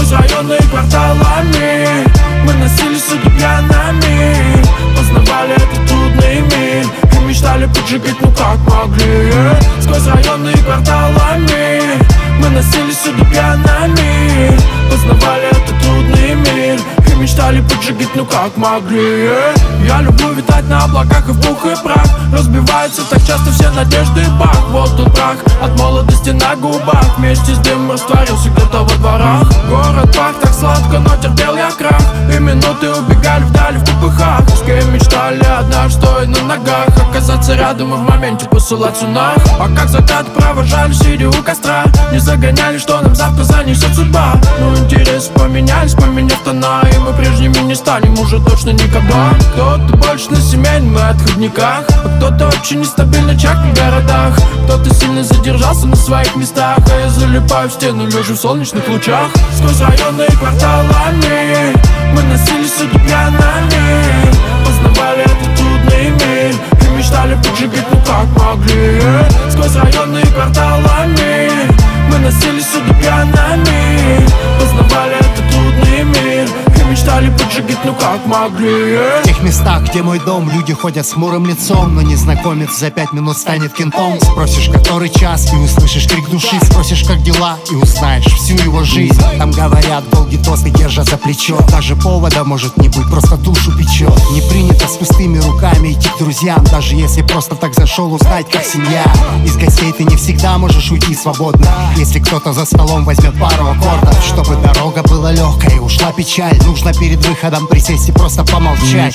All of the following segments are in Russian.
Сквозь районы и кварталами мы носились сюда пьяными, познавали этот трудный мир и мечтали поджигать, ну как могли. Сквозь районы и кварталами мы носились сюда пьяными, познавали этот трудный мир и мечтали поджигать, ну как могли. Я люблю витать на облаках и в пух и прах, разбиваются так часто все надежды и бах. Вот он прах от молодости на губах, вместе с дымом растворился где-то во дворах. Город пах так сладко, но терпел я крах, и минуты убегали вдали в попыхах. С кем мечтали однажды, стоя на ногах, оказаться рядом и в моменте посылать сунах. А как закат провожали, сидя у костра, не загоняли, что нам завтра занесет судьба. Но интересы поменялись, поменяв тона, и мы прежними не станем уже точно никогда. Кто-то больше на семейном и отходниках, а кто-то очень нестабильно чакнет в городах. Кто-то сильно задержался на своих местах, а я залипаю в стену, лежу в солнечных лучах. Сквозь районы и кварталами мы носились сюда пьяными, познавали этот трудный мир и мечтали поджигать, ну как могли. Сквозь районы и кварталами мы носились сюда пьяными, познавали этот трудный мир и мечтали поджигать, ну как могли. В тех местах, где мой дом, люди ходят с хмурым лицом, но незнакомец за 5 минут станет кентом. Спросишь, который час, и услышишь крик души. Спросишь, как дела, и узнаешь всю его жизнь. Там говорят долгие тосты, держа за плечо. Даже повода может не быть, просто душу печет. Не принято с пустыми руками идти к друзьям, даже если просто так зашел узнать, как семья. Из гостей ты не всегда можешь уйти свободно, если кто-то за столом возьмет пару аккордов. Чтобы дорога была легкой и ушла печаль, нужно перед выходом присесть и просто помолчать.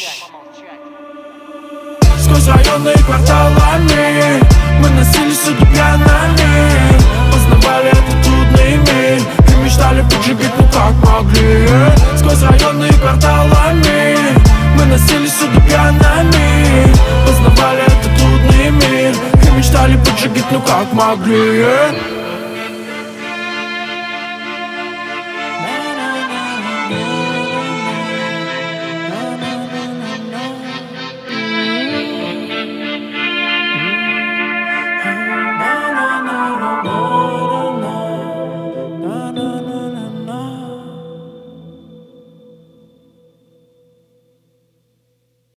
Сквозь районы и кварталами мы носились сюда пьяными, познавали этот трудный мир и мечтали поджигать, ну как могли. Сквозь районы и кварталами мы носились сюда пьяными, познавали этот трудный мир и мечтали поджигать, ну как могли.